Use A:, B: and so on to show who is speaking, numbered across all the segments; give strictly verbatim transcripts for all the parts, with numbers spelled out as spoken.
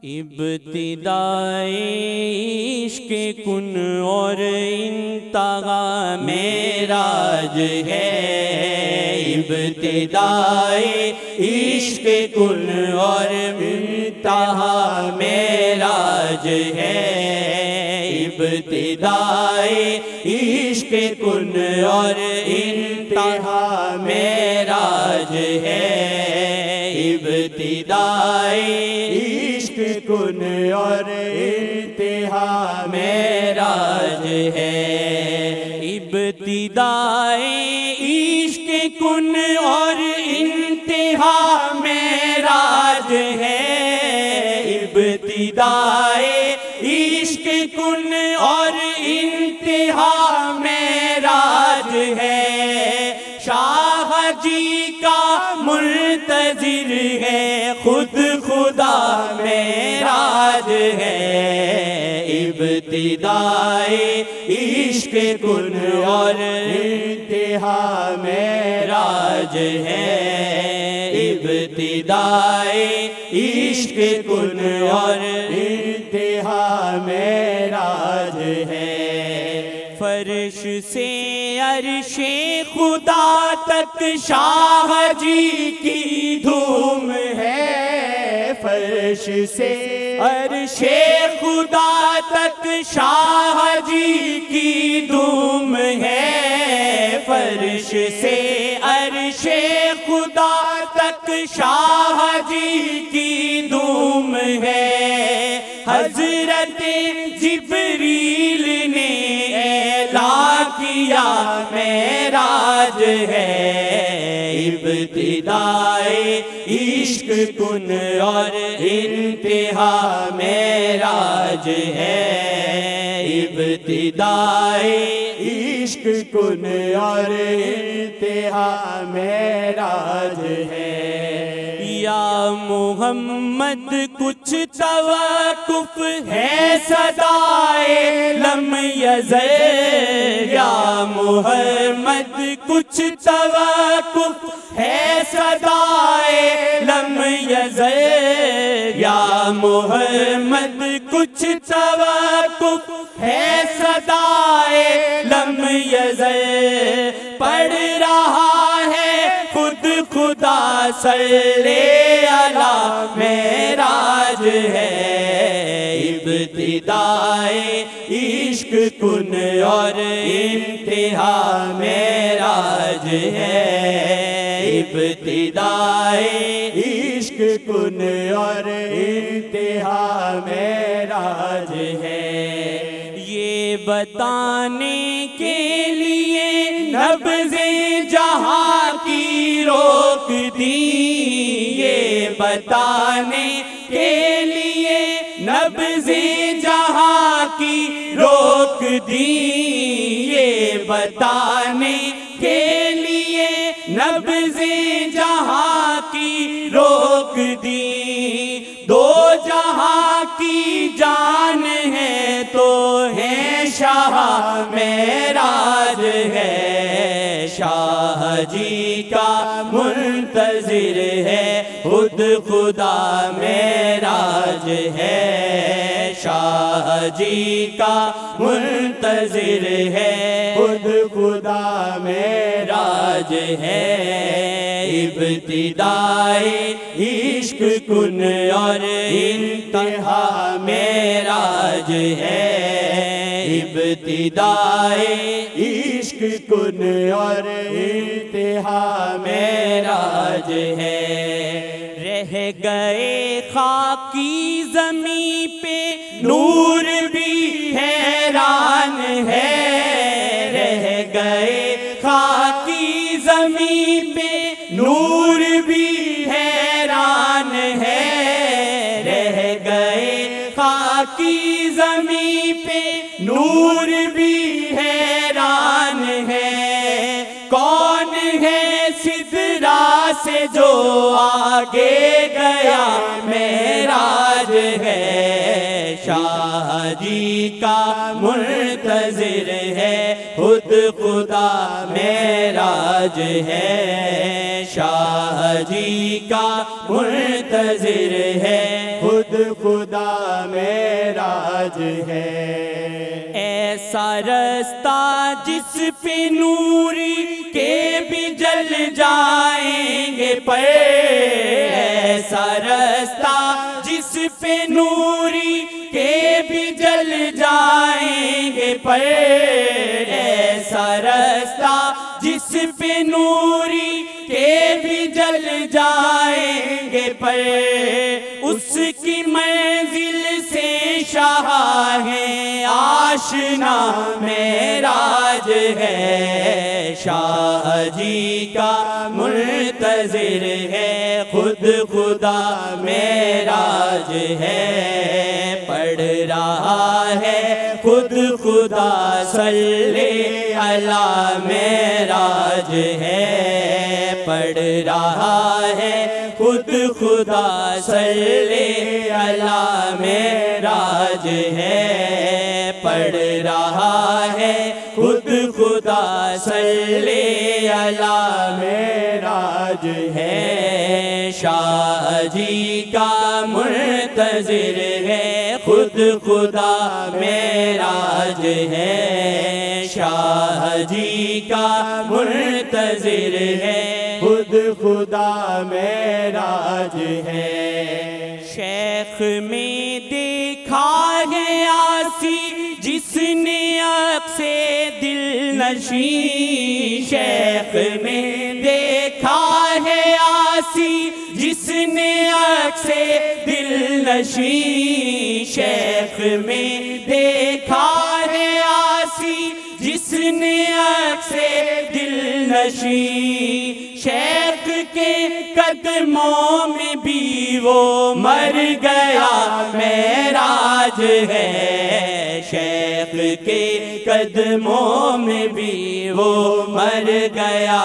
A: ابتدائے عشق کن اور انتہا معراج ہے، ابتدائے عشق کن اور انتہا معراج ہے، ابتدائے عشق کن اور انتہا معراج ہے، ابتدائے عشق کن اور انتہا معراج ہے، ابتدائے عشق کن اور انتہا معراج ہے، ابتدائے عشق کن اور انتہا معراج ہے، شاہ جی کا منتظر ہے خود خدا معراج ہے، ابتدائے عشق کن اور انتہا معراج ہے، ابتدائے عشق کن اور انتہا معراج ہے، فرش سے عرش خدا تک شاہ جی کی دھوم ہے، فرش سے عرش خدا تک شاہ جی کی دھوم ہے، فرش سے عرش خدا تک شاہ جی کی دھوم ہے، حضرت جبریل نے اعلان کیا معراج ہے، ابتدائے عشق کن اور انتہا معراج ہے، ابتدائے عشق کن اور انتہا معراج ہے، یا محمد کچھ توقف ہے صدائے لم یزل، یا محمد کچھ توقف ہے صدائے لم یزل، یا محمد کچھ توقف ہے صدائے لم یزل، پڑھ رہا ہے خود خدا صلی علی معراج ہے، ابتدائے عشق کن اور انتہا معراج ہے، ابتدائے عشق کن اور انتہا معراج ہے، یہ بتانے کے لیے نبض جہاں کی روک دی، یہ بتانے کے لیے نبض جہاں کی روک دی، یہ بتانے کے لیے نبض جہاں کی روک دی، دو جہاں کی جان ہے تو ہے شاہ معراج ہے، شاہ جی کا منتظر ہے خود خدا معراج ہے، شاہ جی کا منتظر ہے خود خدا معراج ہے، ابتدائے عشق کن اور انتہا معراج ہے، ابتدائے عشق کن اور انتہا معراج ہے، رہ گئے خاکی زمین پہ نور بھی حیران ہے، رہ گئے خاکی زمین پہ نور بھی حیران ہے، رہ گئے خاکی زمین پہ نور بھی حیران ہے، کون ہے سدرا سے جو آگے گیا معراج ہے، شاہ جی کا منتظر ہے خود خدا معراج ہے، شاہ جی کا منتظر ہے خود خود خدا معراج ہے۔ ایسا رستہ جس پہ نوری کے بھی جل جائیں گے پر، ایسا رستہ جس پہ نوری کے بھی جل جائیں گے پر، ایسا رستہ جس پہ نوری کے بھی جل جائیں گے پر، اس کی منزل سے شاہ ہے آشنا معراج ہے، شاہ جی کا منتظر ہے خود خدا معراج ہے، پڑھ رہا ہے خود خدا صلی علی معراج ہے، پڑھ رہا ہے خود خدا صلی علی معراج ہے، پڑھ رہا ہے خود خدا صلی علی معراج ہے، شاہ جی کا منتظر ہے خود خدا معراج ہے، شاہ جی کا منتظر ہے خود خدا معراج ہے۔ شیخ میں دیکھا ہے آسی جس نے عکس دل نشین، شیخ میں دیکھا ہے آسی جس نے عکس دل نشین، شیخ میں دیکھا ہے آسی جس نے عکس دل نشین، شیخ کے قدموں میں بھی وہ مر گیا معراج ہے، شیخ کے قدموں میں بھی وہ مر گیا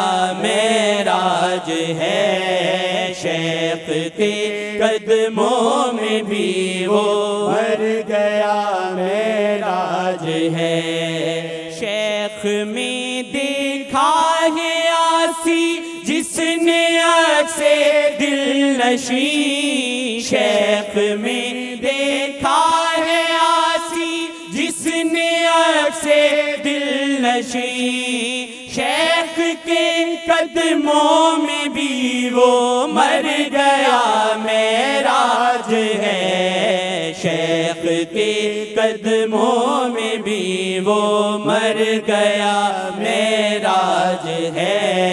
A: معراج ہے، شیخ کے قدموں میں بھی وہ مر گیا معراج ہے۔ شیخ میں دیکھا ہے آسی جس نے عکس دل نشین، شیخ میں دیکھا ہے آسی جس نے عکس دل نشین، شیخ کے قدموں میں بھی وہ مر گیا معراج ہے، شیخ کے قدموں میں بھی وہ مر گیا معراج ہے،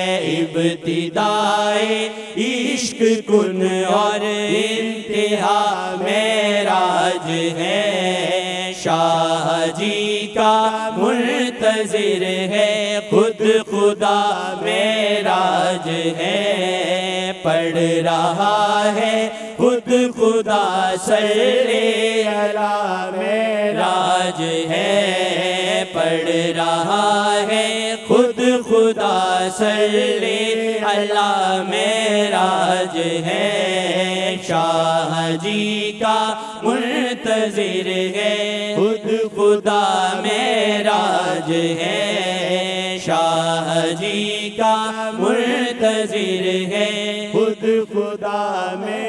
A: ابتدائے عشق کن اور انتہا معراج ہے، شاہ جی کا منتظر ہے خود خدا معراج ہے، پڑھ رہا ہے خود خدا صلی علی معراج ہے، پڑھ رہا ہے خود خدا صلی علی معراج ہے، شاہ جی کا منتظر ہے خود خدا معراج ہے، شاہ جی کا منتظر ہے خود خدا معراج